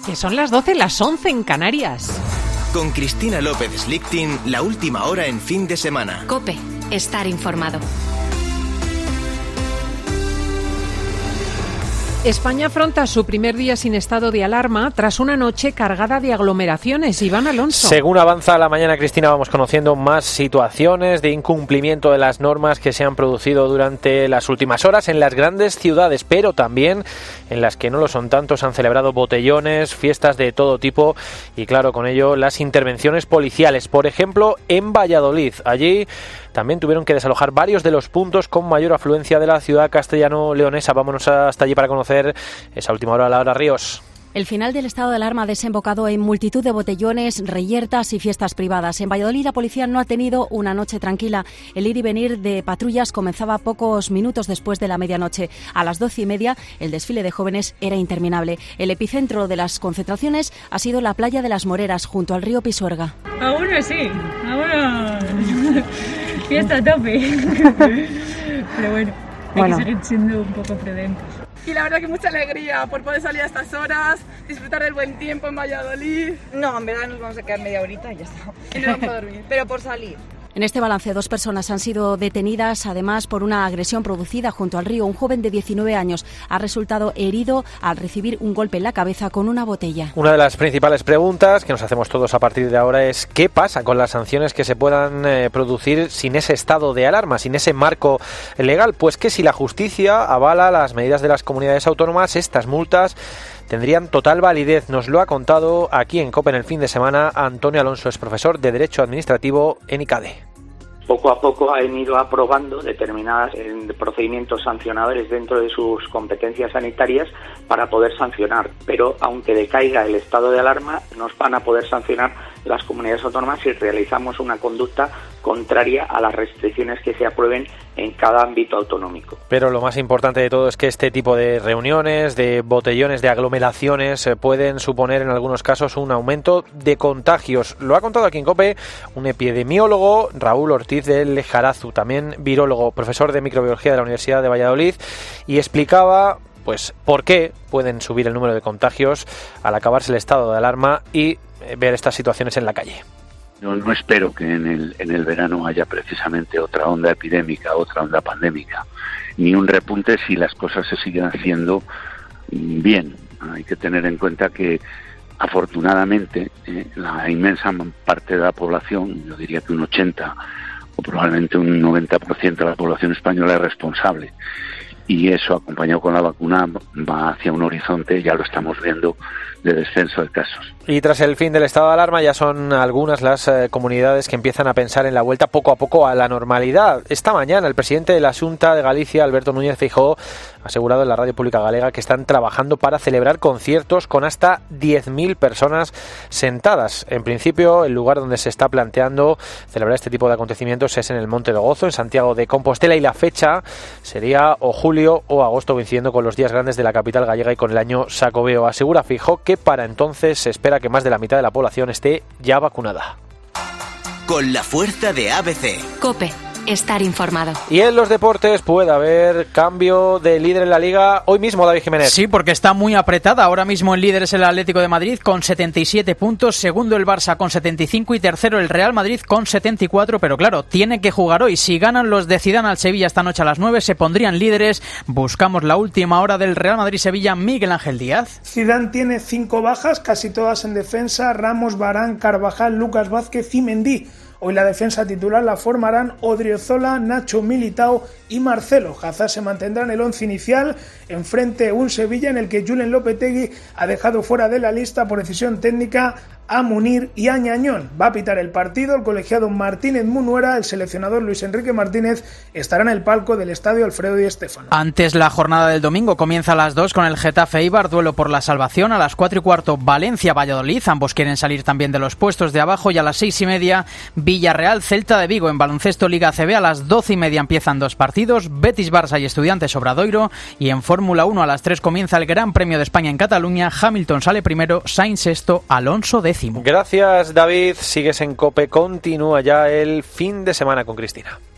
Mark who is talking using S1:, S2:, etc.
S1: Que son las 12, las 11 en Canarias.
S2: Con Cristina López Slichting, la última hora en fin de semana.
S3: COPE, estar informado.
S1: España afronta su primer día sin estado de alarma tras una noche cargada de aglomeraciones. Iván Alonso.
S4: Según avanza la mañana, Cristina, vamos conociendo más situaciones de incumplimiento de las normas que se han producido durante las últimas horas en las grandes ciudades, pero también en las que no lo son tanto. Se han celebrado botellones, fiestas de todo tipo y, claro, con ello las intervenciones policiales. Por ejemplo, en Valladolid. Allí también tuvieron que desalojar varios de los puntos con mayor afluencia de la ciudad castellano-leonesa. Vámonos hasta allí para conocer esa última hora. Laura Ríos.
S5: El final del estado de alarma ha desembocado en multitud de botellones, reyertas y fiestas privadas. En Valladolid la policía no ha tenido una noche tranquila. El ir y venir de patrullas comenzaba pocos minutos después de la medianoche. A las 12:30 el desfile de jóvenes era interminable. El epicentro de las concentraciones ha sido la playa de las Moreras, junto al río Pisuerga.
S6: Aún sí, aún fiesta a tope. Pero bueno, hay que seguir siendo un poco prudentes.
S7: Y la verdad que mucha alegría por poder salir a estas horas, disfrutar del buen tiempo en Valladolid.
S8: No, en verdad nos vamos a quedar media horita y ya está.
S7: Y no vamos a dormir.
S8: Pero por salir.
S5: En este balance, 2 personas han sido detenidas, además, por una agresión producida junto al río. Un joven de 19 años ha resultado herido al recibir un golpe en la cabeza con una botella.
S4: Una de las principales preguntas que nos hacemos todos a partir de ahora es ¿qué pasa con las sanciones que se puedan producir sin ese estado de alarma, sin ese marco legal? Pues que si la justicia avala las medidas de las comunidades autónomas, estas multas tendrían total validez. Nos lo ha contado aquí en COPE en el fin de semana Antonio Alonso, es profesor de Derecho Administrativo en ICADE.
S9: Poco a poco han ido aprobando determinados procedimientos sancionadores dentro de sus competencias sanitarias para poder sancionar, pero aunque decaiga el estado de alarma, nos van a poder sancionar las comunidades autónomas si realizamos una conducta contraria a las restricciones que se aprueben en cada ámbito autonómico.
S4: Pero lo más importante de todo es que este tipo de reuniones, de botellones, de aglomeraciones pueden suponer en algunos casos un aumento de contagios. Lo ha contado aquí en COPE un epidemiólogo, Raúl Ortiz del Lejarazu, también virólogo, profesor de microbiología de la Universidad de Valladolid, y explicaba pues por qué pueden subir el número de contagios al acabarse el estado de alarma y ver estas situaciones en la calle.
S10: No espero que en el verano haya precisamente otra onda epidémica, otra onda pandémica, ni un repunte si las cosas se siguen haciendo bien. Hay que tener en cuenta que afortunadamente la inmensa parte de la población, yo diría que un 80 o probablemente un 90% de la población española es responsable. Y eso, acompañado con la vacuna, va hacia un horizonte, ya lo estamos viendo, de descenso de casos.
S4: Y tras el fin del estado de alarma ya son algunas las comunidades que empiezan a pensar en la vuelta poco a poco a la normalidad. Esta mañana el presidente de la Xunta de Galicia, Alberto Núñez Feijóo, ha asegurado en la radio pública galega que están trabajando para celebrar conciertos con hasta 10.000 personas sentadas. En principio, el lugar donde se está planteando celebrar este tipo de acontecimientos es en el Monte do Gozo, en Santiago de Compostela, y la fecha sería o julio o agosto, coincidiendo con los días grandes de la capital gallega y con el año Xacobeo. Asegura Feijóo que para entonces se espera que más de la mitad de la población esté ya vacunada.
S2: Con la fuerza de ABC.
S3: COPE, estar informado.
S4: Y en los deportes puede haber cambio de líder en la Liga hoy mismo, David Jiménez.
S11: Sí, porque está muy apretada. Ahora mismo el líder es el Atlético de Madrid con 77 puntos, segundo el Barça con 75 y tercero el Real Madrid con 74, pero claro, tiene que jugar hoy. Si ganan los de Zidane al Sevilla esta noche a las 9, se pondrían líderes. Buscamos la última hora del Real Madrid-Sevilla, Miguel Ángel Díaz.
S12: Zidane tiene 5 bajas, casi todas en defensa: Ramos, Varane, Carvajal, Lucas Vázquez y Mendy. Hoy la defensa titular la formarán Odriozola, Nacho, Militao y Marcelo. Hazard se mantendrá en el 11 inicial, enfrente un Sevilla en el que Julen Lopetegui ha dejado fuera de la lista por decisión técnica a Munir y a Ñañón. Va a pitar el partido el colegiado Martínez Munuera. El seleccionador Luis Enrique Martínez estará en el palco del estadio Alfredo Di Stéfano.
S11: Antes, la jornada del domingo comienza a las 2 con el Getafe Eibar, duelo por la salvación. A las 4:15 Valencia-Valladolid, ambos quieren salir también de los puestos de abajo. Y a las 6:30 Villarreal-Celta de Vigo. En baloncesto Liga ACB a las 12:30 empiezan 2 partidos, Betis-Barça y Estudiantes Obradoiro. Y en Fórmula 1 a las 3 comienza el Gran Premio de España en Cataluña. Hamilton sale primero, Sainz sexto, Alonso décimo.
S4: Gracias, David. Sigues en COPE. Continúa ya el fin de semana con Cristina.